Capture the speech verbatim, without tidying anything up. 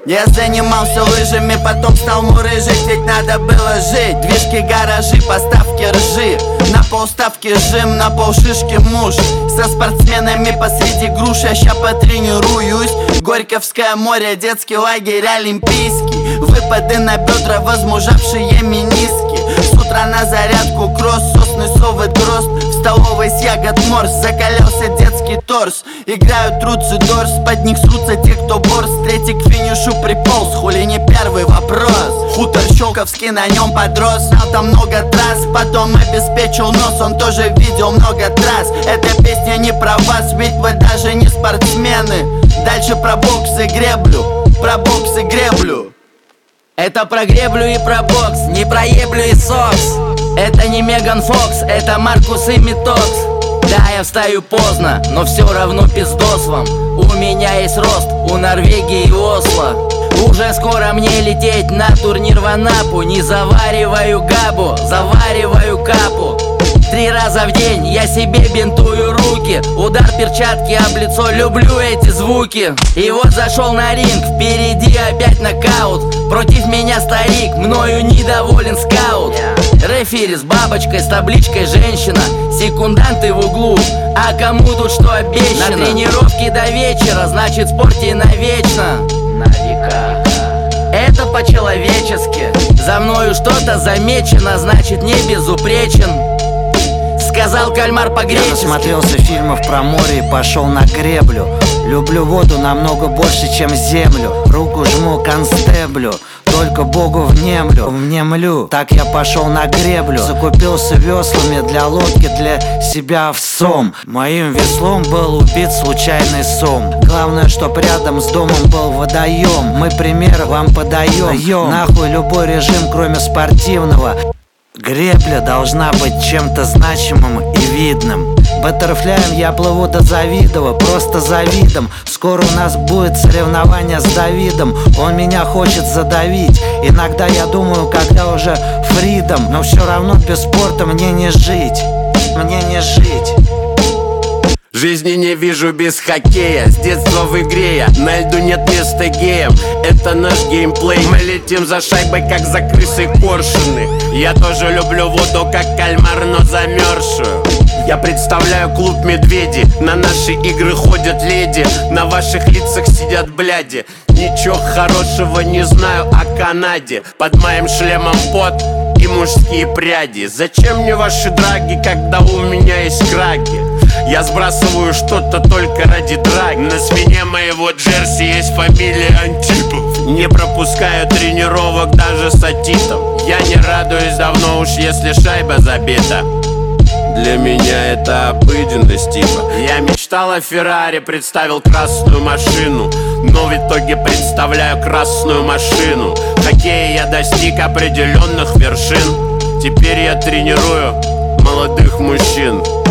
Я занимался лыжами, потом стал мурыжить, ведь надо было жить. Движки, гаражи, поставки ржи, на полставки жим, на полшишки муж. Со спортсменами посреди груши, я ща потренируюсь. Горьковское море, детский лагерь олимпийский. Выпады на бедра, возмужавшие мениски. С утра на зарядку кросс, сосны, совы, дрозд. В столовой с ягод морс, закалялся детский торс. Играют труцы дорс, под них срутся те, кто борс. Третий к финишу приполз, хули не первый вопрос. Хутор Щелковский, на нем подрос. Знал там много трасс, потом обеспечил нос. Он тоже видел много трасс. Эта песня не про вас, ведь вы даже не спортсмены. Дальше про бокс и греблю, про бокс и греблю. Это про греблю и про бокс, не про еблю и сокс. Это не Меган Фокс, это Маркус и Митокс. Да, я встаю поздно, но все равно пиздос вам. У меня есть рост, у Норвегии и Осло. Уже скоро мне лететь на турнир в Анапу. Не завариваю габу, завариваю капу. Три раза в день я себе бинтую руки. Удар перчатки об лицо, люблю эти звуки. И вот зашел на ринг, впереди опять нокаут. Против меня старик, мною недоволен скаут. Рефери с бабочкой, с табличкой женщина. Секунданты в углу, а кому тут что обещано? На тренировке до вечера, значит в спорте навечно. На века. Это по-человечески. За мною что-то замечено, значит не безупречен. Сказал кальмар по-гречески. Я насмотрелся фильмов про море и пошел на греблю. Люблю воду намного больше, чем землю. Руку жму констеблю, только Богу внемлю, внемлю. Так я пошел на греблю. Закупился веслами для лодки, для себя в сом. Моим веслом был убит случайный сом. Главное, чтоб рядом с домом был водоем. Мы пример вам подаем. Нахуй любой режим, кроме спортивного. Гребля должна быть чем-то значимым и видным. Баттерфляем я плыву до Завидова, просто завидом. Скоро у нас будет соревнование с Давидом. Он меня хочет задавить. Иногда я думаю, когда уже фридом. Но все равно без спорта мне не жить. Мне не жить. Жизни не вижу без хоккея. С детства в игре я, на льду нет места геям. Это наш геймплей. Мы летим за шайбой, как за крысой коршуны. Я тоже люблю воду, как кальмар, но замерзшую. Я представляю клуб медведи. На наши игры ходят леди. На ваших лицах сидят бляди. Ничего хорошего не знаю о Канаде. Под моим шлемом пот и мужские пряди. Зачем мне ваши драги, когда у меня есть краги? Я сбрасываю что-то только ради драги. На спине моего джерси есть фамилия Антипов. Не пропускаю тренировок даже с атитом. Я не радуюсь давно уж, если шайба забита. Для меня это обыденность типа. Я мечтал о Феррари, представил красную машину. Но в итоге представляю красную машину. В хоккее я достиг определенных вершин. Теперь я тренирую молодых мужчин.